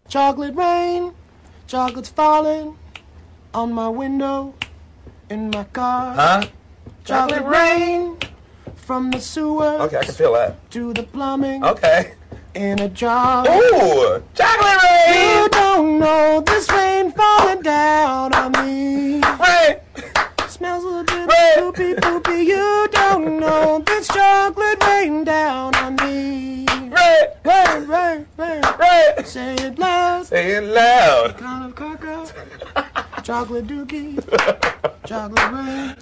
Chocolate rain, chocolate's falling on my window, in my car. Huh? Chocolate rain from the sewer. Okay, I can feel that. To the plumbing. Okay. In a jar. Ooh, chocolate rain. You don't know this rain falling down on me. Rain. Smells a little bit poopy poopy. You don't know this chocolate rain down on me. Rain. Rain, rain, rain. Rain. Say it loud. Say it loud. Kind of caca. Chocolate dookie. Chocolate rain.